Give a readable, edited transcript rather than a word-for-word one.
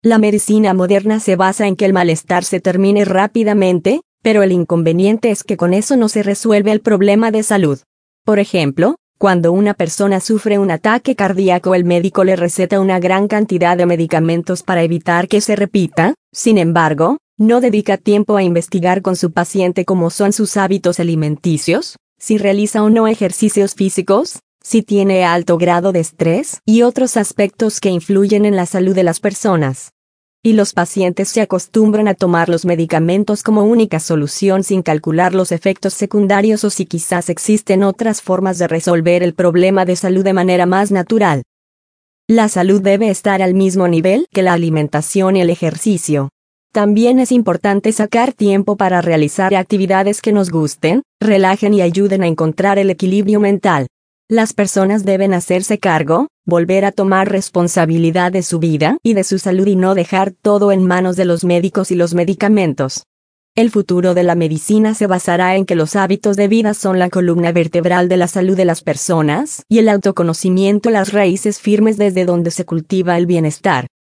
La medicina moderna se basa en que el malestar se termine rápidamente, pero el inconveniente es que con eso no se resuelve el problema de salud. Por ejemplo, cuando una persona sufre un ataque cardíaco, el médico le receta una gran cantidad de medicamentos para evitar que se repita. Sin embargo, no dedica tiempo a investigar con su paciente cómo son sus hábitos alimenticios, si realiza o no ejercicios físicos, si tiene alto grado de estrés y otros aspectos que influyen en la salud de las personas. Y los pacientes se acostumbran a tomar los medicamentos como única solución sin calcular los efectos secundarios o si quizás existen otras formas de resolver el problema de salud de manera más natural. La salud debe estar al mismo nivel que la alimentación y el ejercicio. También es importante sacar tiempo para realizar actividades que nos gusten, relajen y ayuden a encontrar el equilibrio mental. Las personas deben hacerse cargo, volver a tomar responsabilidad de su vida y de su salud y no dejar todo en manos de los médicos y los medicamentos. El futuro de la medicina se basará en que los hábitos de vida son la columna vertebral de la salud de las personas y el autoconocimiento las raíces firmes desde donde se cultiva el bienestar.